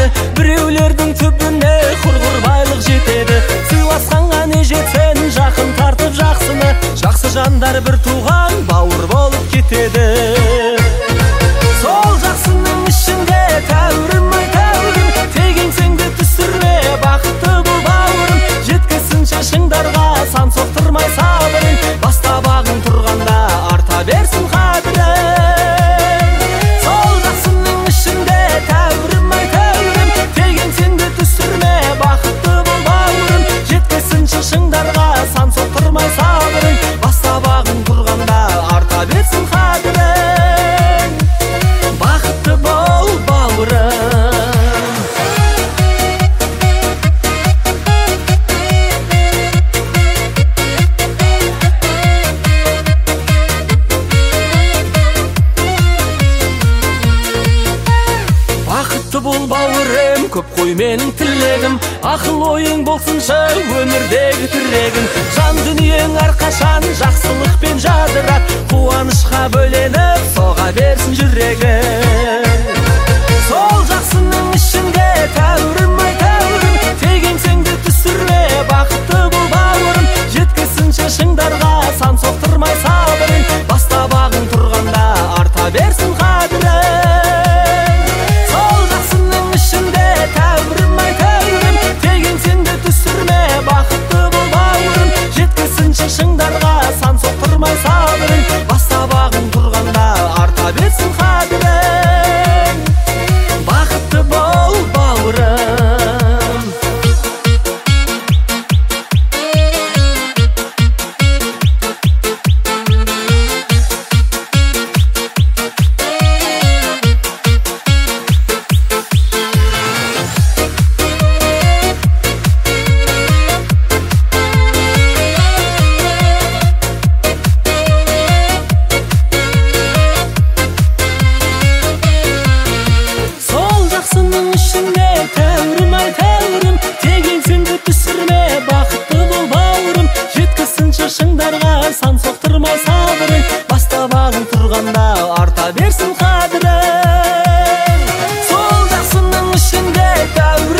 Біреулердің түбіне құрғыр байлық жетеді. Сыйласқанға не жетсін, жақын тартып жақсыны. Жақсы жандар бір туған бауыр болып кетеді. Сол жақсының ішінде тәуірім ай тәуірім, тегеңсең де түсірме, бақытты бол бауырым. Жеткізсінші шыңдарға сан соқтырмай сабырың, бастабағың тұрғанда арта берсін қадірің. Сол жақсының ішінде тәуірім ай тәуірім, тегеңсең де түсірме, бақытты бол бауырым. Жеткізсінші шыңдарға сан соқтырмай сабырың, бастабағың тұрғанда арта берсін қадірің. Бақытты бол бауырым. Бақытты бол бауырым, көп қой менің тілегім. Ақыл ойың болсыншы өмірдегі тірегің. Жан дүниең әрқашан жақсылықпен жадырап, қуанышқа бөленіп соға берсін жүрегің. Сол жақсының ішінде тәуірім ай тәуірім, тегеңсең де түсірме, бақытты бол бауырым. Жеткізсінші шыңдарға сан соқтырмай сабырың, бастабағың тұрғанда арта берсін қадірің. Сол жақсының ішінде тәуірім ай тәуірім, тегеңсең де түсірме, бақытты бол бауырым. Жеткізсінші шыңдарға сан соқтырмай сабырың, бастабағың тұрғанда арта берсін қадірің. Бақытты бол бауырым. Сол жақсының ішінде тәуірім ай тәуірім, тегеңсең де түсірме, бақытты бол бауырым. Жеткізсінші шыңдарға сан соқтырмай сабырың, бастабағың тұрғанда арта берсін қадірің. Сол жақсының ішінде тәуірім